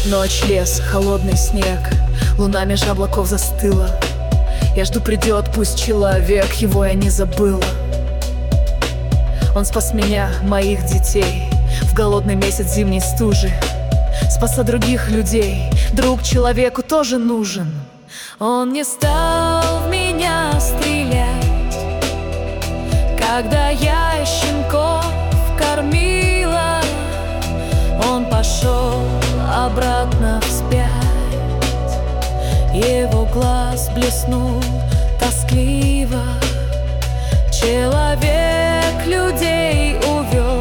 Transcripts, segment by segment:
Ночь, лес, холодный снег, луна меж облаков застыла. Я жду, придет пусть человек, его я не забыла. Он спас меня, моих детей, в голодный месяц зимней стужи. Спаса других людей, друг человеку тоже нужен. Он не стал в меня стрелять, когда я щенков кормила. Он пошел обратно вспять, его глаз блеснул тоскливо. Человек людей увел,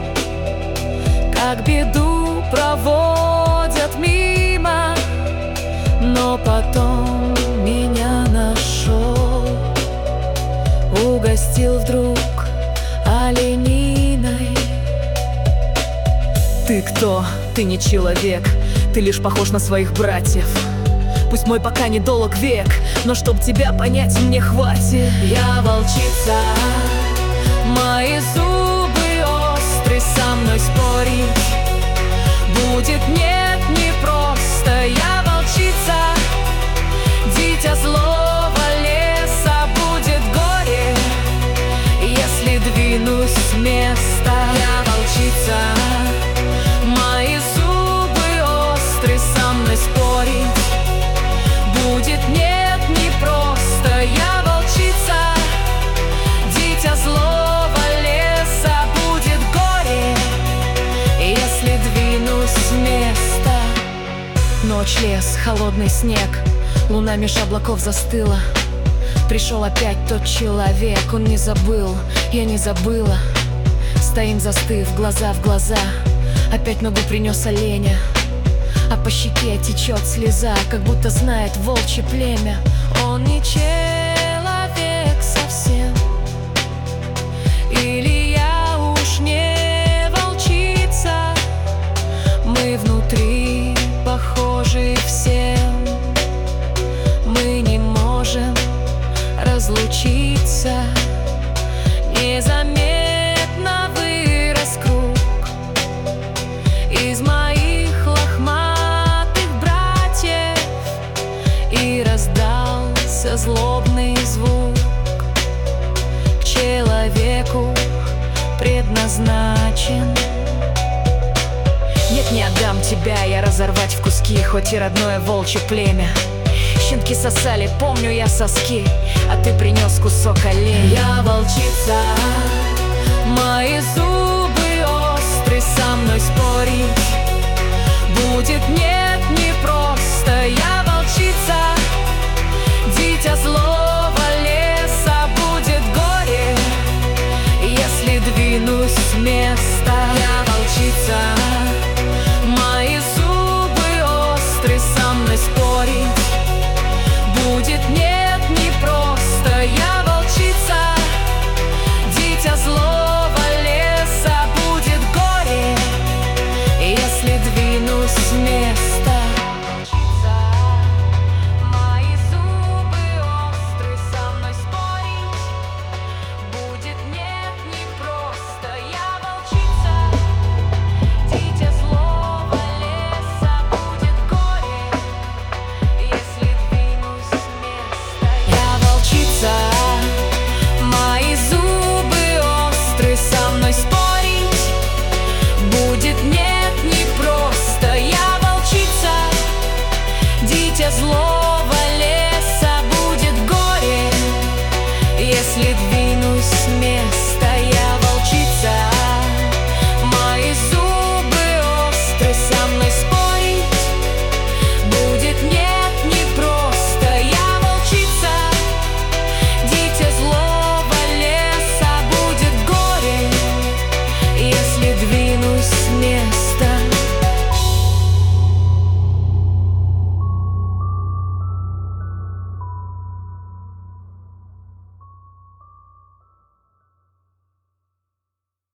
как беду проводят мимо. Но потом меня нашел, угостил вдруг олениной. Ты кто? Ты не человек, ты лишь похож на своих братьев. Пусть мой пока недолг век, но чтоб тебя понять, мне хватит. Я волчица, мои зубы остры, со мной спорить будет нет, не просто. Я волчица, дитя злого леса, будет горе, если двинусь с места. Я волчица, мои зубы остры, со мной спорить будет нет, не просто. Я волчица, дитя злого леса, будет горе, если двинусь с места. Ночь, лес, холодный снег, луна меж облаков застыла. Пришел опять тот человек, он не забыл, я не забыла. Стоим застыв, глаза в глаза, опять ногу принес оленя. А по щеке течет слеза, как будто знает волчье племя. Он не человек совсем, или я уж не волчица. Мы внутри похожи всем, мы не можем разлучиться. Незаметно вырос круг из моих лохматых братьев, и раздался злобный звук, к человеку предназначен. Нет, не отдам тебя я разорвать в куски, хоть и родное волчье племя. Щенки сосали, помню я соски, а ты принес кусок оленя. Я волчица, мои зубы остры, со мной спорить будет нет, не просто. Я волчица, дитя злого леса, будет горе, если двинусь с места. Я